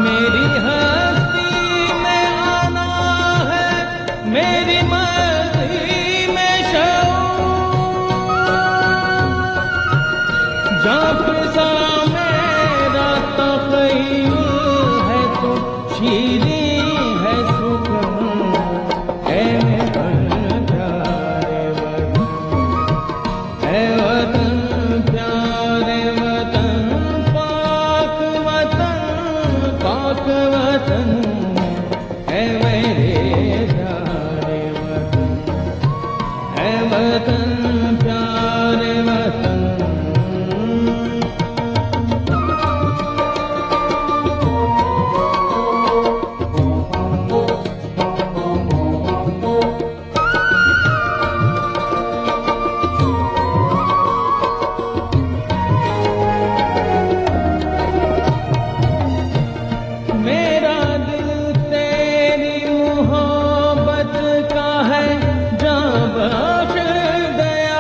मेरी हस्ती में आना है, मेरी मस्ती में शऊर, जहाँ फिजा मेरा तख़य्युल है तो शीरी है सुकून। ऐ वतन प्यारे वतन, ऐ वतन प्यारे वतन, पाक वतन, पाक वतन, ऐ मेरे प्यारे वतन, ऐ वतन प्यारे वतन। मेरा दिल तेरी मोहब्बत का है, जां बख्श गया।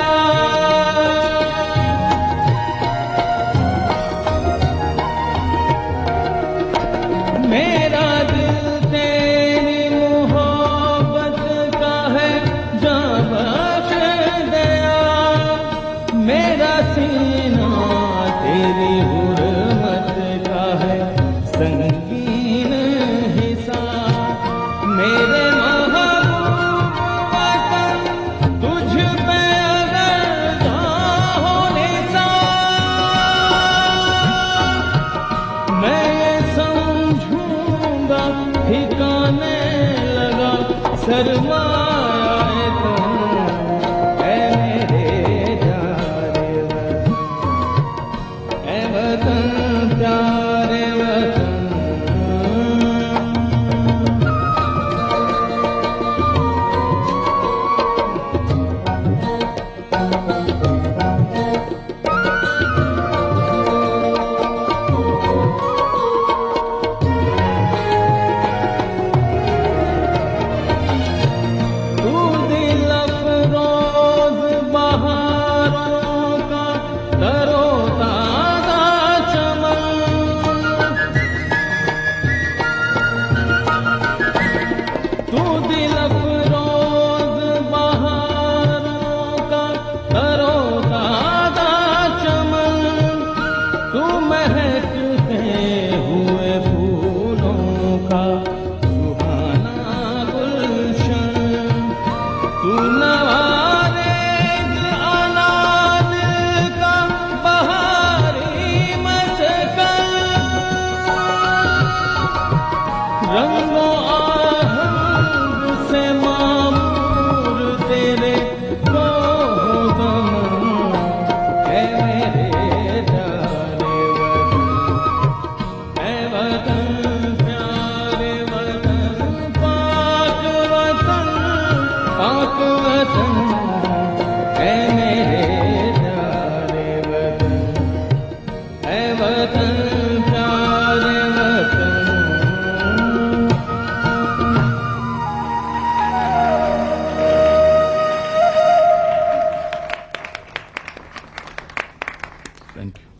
मेरा दिल तेरी मोहब्बत का है, जां बख्श गया। मेरा सीना तेरी हुर्मत का है, संगीन हिसाब। मेरे महबूब वतन, तुझ पे अगर हो निसाब, मैं ये समझूंगा ठिकाने लगा सरमाए तुम। ऐ मेरे प्यारे वतन, ऐ वतन प्यारे वतन। तू दिल अफरोज बहारों का तरोताजा चमन, तू दिल अफरोज बहारों का तरोताजा चमन, तू महकते हुए फूलों का सुहाना गुलशन, तू नवारेज अनाज का बहारी मस्कन, रंगों आहंग से मामूर तेरे को हो दमन। ऐ मेरे प्यारे वतन, ऐ वतन प्यारे वतन, पाक वतन, पाक वतन, ऐ मेरे प्यारे वतन, ऐ वतन प्यारे वतन। Thank you.